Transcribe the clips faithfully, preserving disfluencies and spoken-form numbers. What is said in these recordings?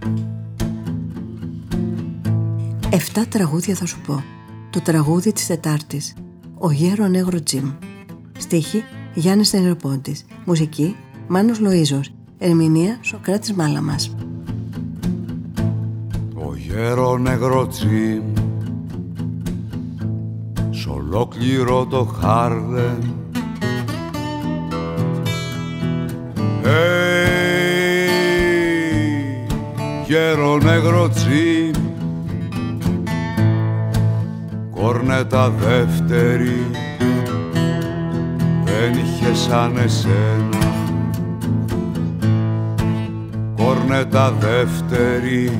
Εφτά τραγούδια θα σου πω. Το τραγούδι της Τετάρτης. Ο Γέρο Νέγρο Τζιμ. Στίχη Γιάννης Νεροπόντης. Μουσική Μάνος Λοΐζος. Ερμηνεία Σοκράτης Μάλαμας. Ο Γέρο Νέγρο Τζιμ σ' ολόκληρο το Χάρλεμ. Hey, Γέρο Νέγρο Τζιμ, κόρνετα δεύτερη δεν είχε σαν εσένα. Κόρνετα δεύτερη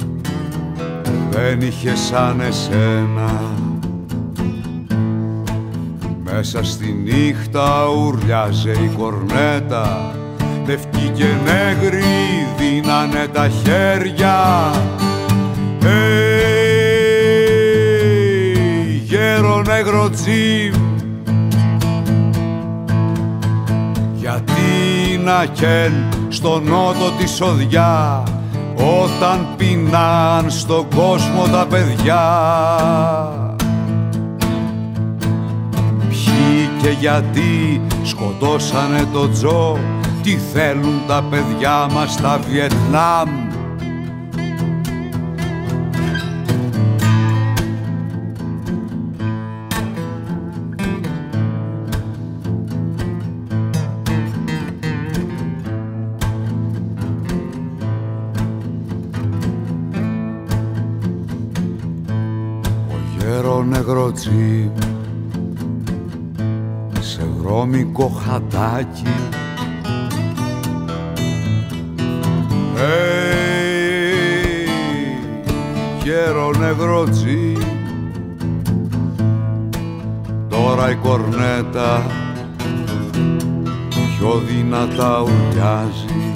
δεν είχε σαν εσένα. Μέσα στη νύχτα ουρλιάζε η κορνέτα, λευκή και νέγρη δίνανε τα χέρια. Hey, Γέρο Νέγρο Τζιμ, γιατί να καίν στο νότο τη σοδιά όταν πεινάν στον κόσμο τα παιδιά. Ποιοι και γιατί σκοτώσανε το Τζο, τι θέλουν τα παιδιά μας στα Βιετνάμ. Νέγρο Τζιμ, σε βρώμικο χατάκι. Hey, Γέρο Νέγρο Τζιμ, τώρα η κορνέτα πιο δυνατά ουρλιάζει.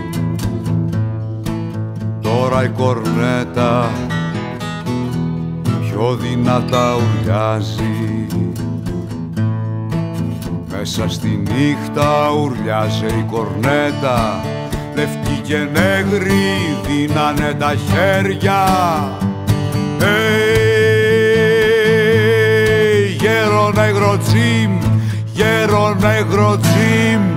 Τώρα η κορνέτα πιο δυνατά ουρλιάζει. Μέσα στη νύχτα ουρλιάζε η κορνέτα, λευκή και νέγρη δίνανε τα χέρια. Hey, Γέρο Νέγρο Τζιμ, Γέρο Νέγρο Τζιμ,